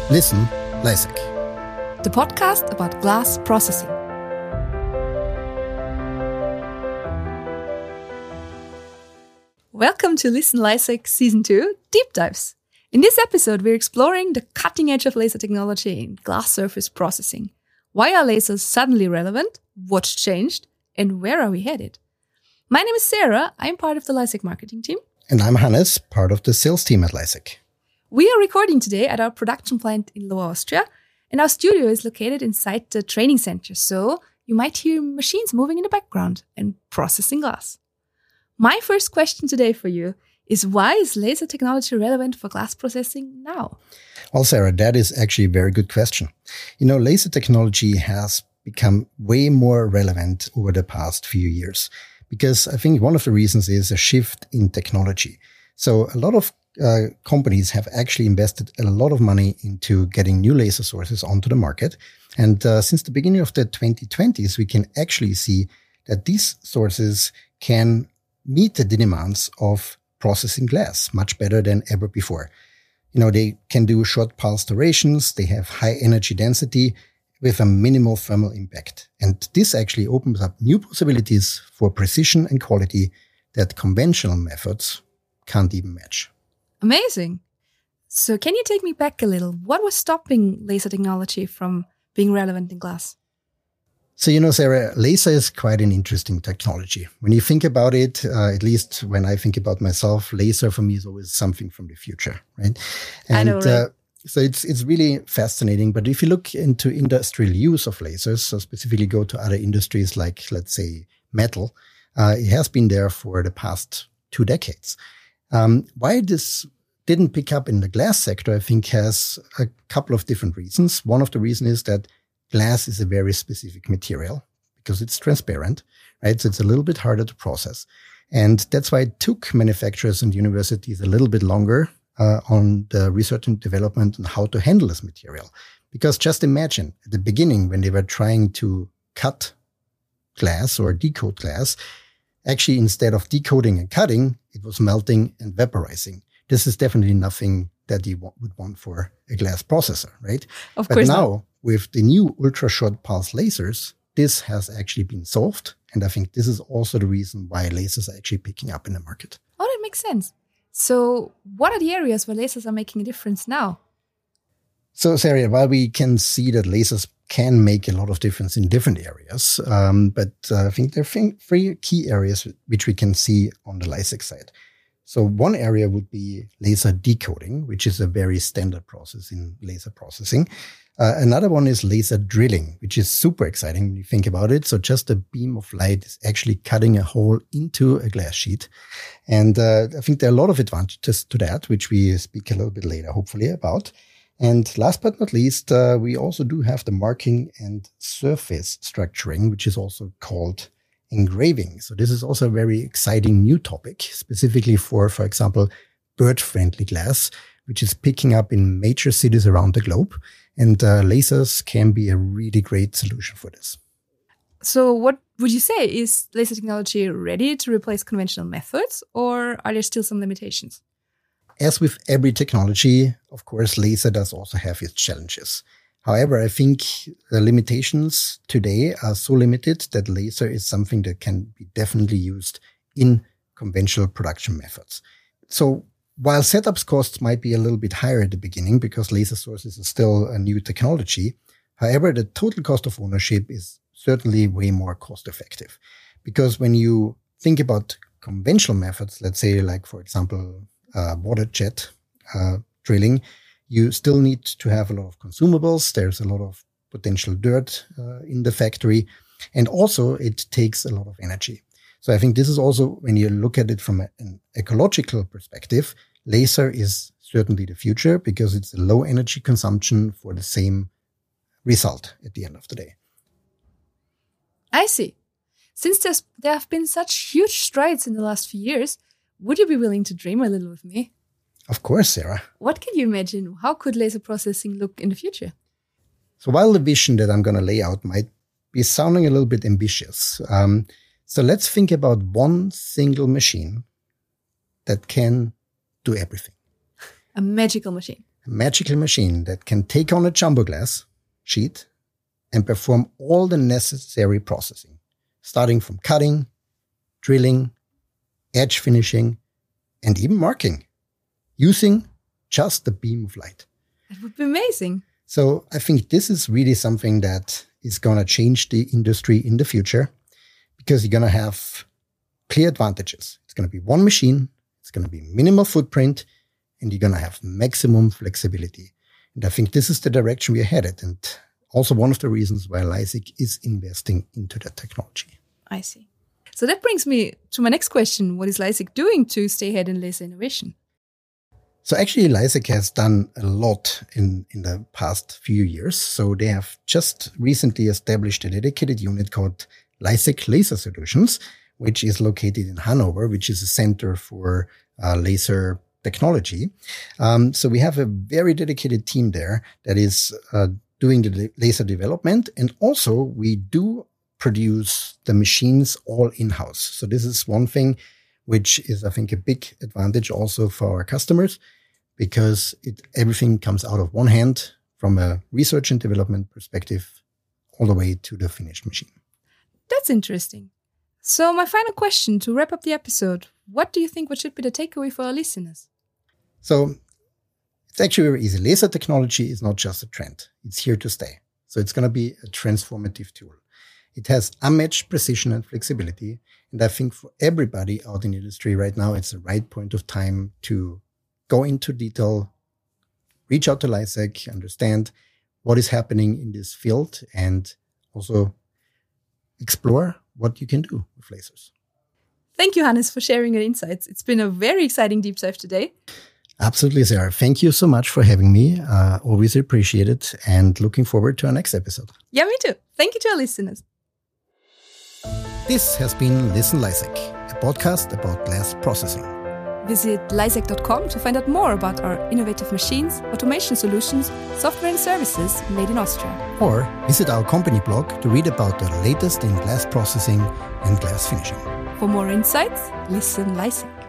Listen, LASIK. The podcast about glass processing. Welcome to Listen LASIK Season 2 Deep Dives. In this episode, we're exploring the cutting edge of laser technology in glass surface processing. Why are lasers suddenly relevant? What's changed? And where are we headed? My name is Sarah. I'm part of the LASIK marketing team. And I'm Hannes, part of the sales team at LASIK. We are recording today at our production plant in Lower Austria, and our studio is located inside the training center, so you might hear machines moving in the background and processing glass. My first question today for you is, why is laser technology relevant for glass processing now? Well, Sarah, that is actually a very good question. Laser technology has become way more relevant over the past few years because I think one of the reasons is a shift in technology. So a lot of companies have actually invested a lot of money into getting new laser sources onto the market. And since the beginning of the 2020s, we can actually see that these sources can meet the demands of processing glass much better than ever before. They can do short pulse durations. They have high energy density with a minimal thermal impact. And this actually opens up new possibilities for precision and quality that conventional methods can't even match. Amazing. So can you take me back a little? What was stopping laser technology from being relevant in glass? So, Sarah, laser is quite an interesting technology. When you think about it, at least when I think about myself, laser for me is always something from the future, right? And I know, right? So it's really fascinating. But if you look into industrial use of lasers, so specifically go to other industries like, let's say, metal, it has been there for the past 2 decades. Why this didn't pick up in the glass sector, I think, has a couple of different reasons. One of the reasons is that glass is a very specific material because it's transparent, right? So it's a little bit harder to process. And that's why it took manufacturers and universities a little bit longer on the research and development on how to handle this material. Because just imagine at the beginning when they were trying to cut glass or decode glass, actually, instead of decoding and cutting, it was melting and vaporizing. This is definitely nothing that you would want for a glass processor, right? Of course But now, not. with the new ultra-short pulse lasers, this has actually been solved. And I think this is also the reason why lasers are actually picking up in the market. Oh, that makes sense. So what are the areas where lasers are making a difference now? So, Sarah, while we can see that lasers can make a lot of difference in different areas, but I think there are 3 key areas which we can see on the LASIK side. So one area would be laser decoding, which is a very standard process in laser processing. Another one is laser drilling, which is super exciting when you think about it. So just a beam of light is actually cutting a hole into a glass sheet. And I think there are a lot of advantages to that, which we speak a little bit later, hopefully, about. And last but not least, we also do have the marking and surface structuring, which is also called engraving. So this is also a very exciting new topic, specifically for example, bird-friendly glass, which is picking up in major cities around the globe. And lasers can be a really great solution for this. So what would you say? Is laser technology ready to replace conventional methods, or are there still some limitations? As with every technology, of course, laser does also have its challenges. However, I think the limitations today are so limited that laser is something that can be definitely used in conventional production methods. So while setup costs might be a little bit higher at the beginning because laser sources are still a new technology, however, the total cost of ownership is certainly way more cost effective. Because when you think about conventional methods, let's say like, for example, water jet drilling, you still need to have a lot of consumables. There's a lot of potential dirt in the factory. And also it takes a lot of energy. So I think this is also, when you look at it from an ecological perspective, laser is certainly the future because it's a low energy consumption for the same result at the end of the day. I see. Since there have been such huge strides in the last few years, would you be willing to dream a little with me? Of course, Sarah. What can you imagine? How could laser processing look in the future? So while the vision that I'm going to lay out might be sounding a little bit ambitious, so let's think about one single machine that can do everything. A magical machine. a magical machine that can take on a jumbo glass sheet and perform all the necessary processing, starting from cutting, drilling, edge finishing, and even marking, using just the beam of light. That would be amazing. So I think this is really something that is going to change the industry in the future, because you're going to have clear advantages. It's going to be one machine, it's going to be minimal footprint, and you're going to have maximum flexibility. And I think this is the direction we are headed, and also one of the reasons why Leisig is investing into that technology. I see. So that brings me to my next question. What is Leisig doing to stay ahead in laser innovation? So actually, Leisig has done a lot in the past few years. So they have just recently established a dedicated unit called Leisig Laser Solutions, which is located in Hanover, which is a center for laser technology. So we have a very dedicated team there that is doing the laser development. And also we do produce the machines all in-house. So this is one thing which is, I think, a big advantage also for our customers, because everything comes out of one hand from a research and development perspective all the way to the finished machine. That's interesting. So my final question to wrap up the episode, what do you think should be the takeaway for our listeners? So it's actually very easy. Laser technology is not just a trend. It's here to stay. So it's going to be a transformative tool. It has unmatched precision and flexibility. And I think for everybody out in the industry right now, it's the right point of time to go into detail, reach out to Leisig, understand what is happening in this field, and also explore what you can do with lasers. Thank you, Hannes, for sharing your insights. It's been a very exciting deep dive today. Absolutely, Sarah. Thank you so much for having me. Always appreciate it, and looking forward to our next episode. Yeah, me too. Thank you to our listeners. This has been Listen Leisig, a podcast about glass processing. Visit leisig.com to find out more about our innovative machines, automation solutions, software and services made in Austria. Or visit our company blog to read about the latest in glass processing and glass finishing. For more insights, listen Leisig.